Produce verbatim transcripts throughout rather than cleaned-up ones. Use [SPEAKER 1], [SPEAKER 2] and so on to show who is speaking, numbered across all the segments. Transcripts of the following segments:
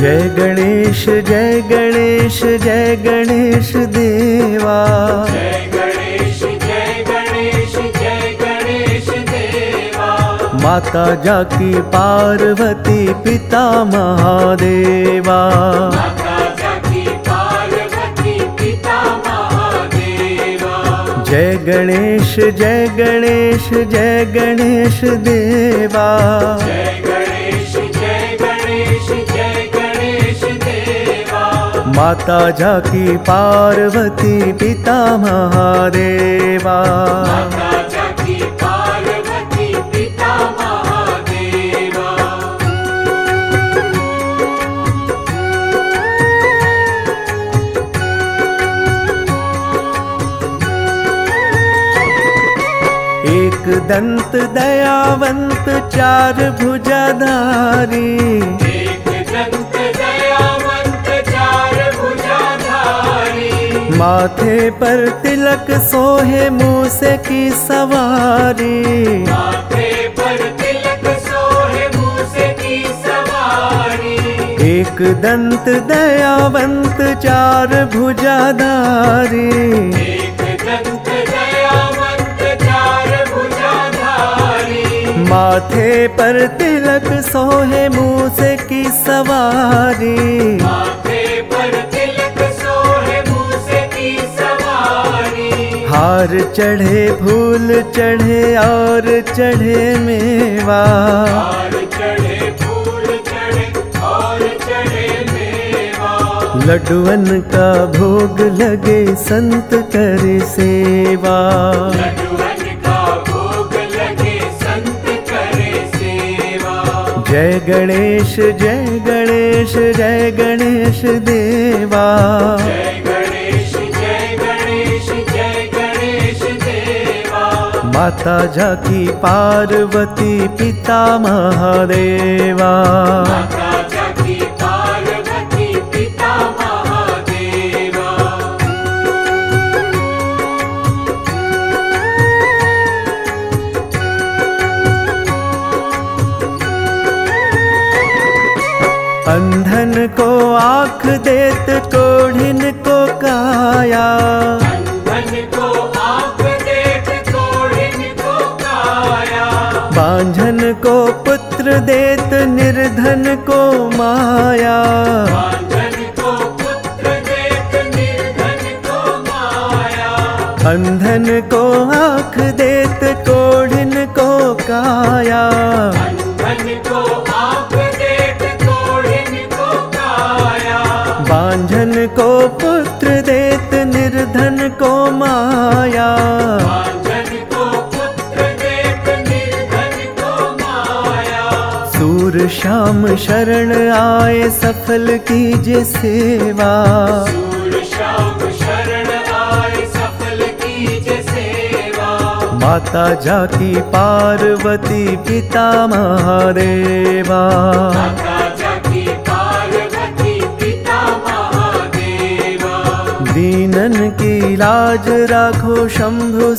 [SPEAKER 1] जय गणेश जय गणेश जय गणेश देवा।
[SPEAKER 2] जय गणेश जय गणेश जय गणेश देवा।
[SPEAKER 1] माता जाकी पार्वती पिता महादेवा।
[SPEAKER 2] माता जाकी पार्वती पिता महादेवा।
[SPEAKER 1] जय गणेश जय गणेश जय गणेश देवा।
[SPEAKER 2] जय गणेश जय गणेश जय गणेश देवा।
[SPEAKER 1] माता जाकी पार्वती पिता महादेवा।
[SPEAKER 2] माता जाकी पार्वती पिता महादेवा।
[SPEAKER 1] एक दंत दयावंत चार भुजाधारी।
[SPEAKER 2] एक दंत दयावंत चार भुजाधारी।
[SPEAKER 1] माथे पर तिलक सोहे मूसे की सवारी।
[SPEAKER 2] माथे पर तिलक सोहे मूसे की सवारी।
[SPEAKER 1] एक दंत दयावंत चार भुजाधारी।
[SPEAKER 2] एक दंत दयावंत चार भुजाधारी।
[SPEAKER 1] माथे पर तिलक सोहे मूसे की सवारी।
[SPEAKER 2] माथे पर तिलक सोहे मूसे की सवारी।
[SPEAKER 1] हार चढ़े फूल चढ़े और चढ़े मेवा।
[SPEAKER 2] हार चढ़े फूल चढ़े और चढ़े मेवा।
[SPEAKER 1] लड्डुअन का भोग लगे संत करे सेवा।
[SPEAKER 2] लड्डुअन का भोग लगे संत करे सेवा।
[SPEAKER 1] जय गणेश जय गणेश जय गणेश देवा।
[SPEAKER 2] जय गणेश जय गणेश जय गणेश देवा।
[SPEAKER 1] माता जाकी पार्वती पिता महादेवा।
[SPEAKER 2] माता जाकी पार्वती पिता महादेवा।
[SPEAKER 1] अंधन को आँख देत कोढ़िन को काया।
[SPEAKER 2] अंधन को आँख देत कोढ़िन को काया।
[SPEAKER 1] बांझन को पुत्र देत निर्धन को माया।
[SPEAKER 2] बांझन को पुत्र देत निर्धन को माया।
[SPEAKER 1] अंधन को आँख देत कोढ़िन को काया।
[SPEAKER 2] अंधन को आँख देत कोढ़िन को काया।
[SPEAKER 1] बांझन को पुत्र देत निर्धन को माया।
[SPEAKER 2] बांझन को पुत्र देत निर्धन को माया।
[SPEAKER 1] सूर श्याम शरण आए सफल कीजे सेवा।
[SPEAKER 2] सूर श्याम शरण आए सफल कीजे सेवा।
[SPEAKER 1] माता जाकी पार्वती पिता महादेवा।
[SPEAKER 2] माता जाकी पार्वती पिता महादेवा।
[SPEAKER 1] दीनन की लाज राखो शंभु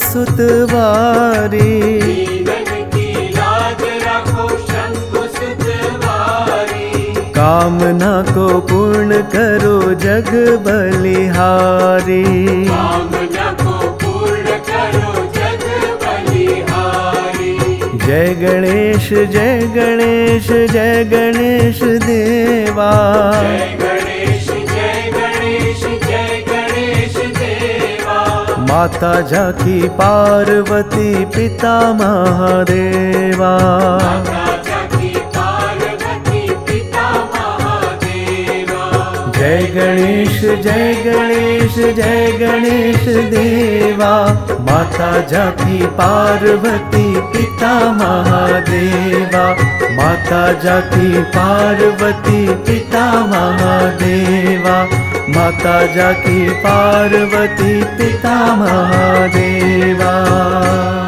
[SPEAKER 1] सुतवारी।
[SPEAKER 2] दीनन की लाज रखो शंभु सुतवारी।
[SPEAKER 1] कामना को पूर्ण करो जग बलिहारी।
[SPEAKER 2] कामना को पूर्ण करो जग बलिहारी।
[SPEAKER 1] जय गणेश जय गणेश जय गणेश देवा।
[SPEAKER 2] जय गणेश जय गणेश जय गणेश देवा।
[SPEAKER 1] माता जाकी पार्वती पिता महादेवा।
[SPEAKER 2] माता जाकी पार्वती पिता महादेवा।
[SPEAKER 1] जय गणेश जय गणेश जय गणेश देवा। माता जाकी पार्वती पिता महादेवा। माता जाकी पार्वती पिता महादेवा। माता जाकी पार्वती पिता महादेवा।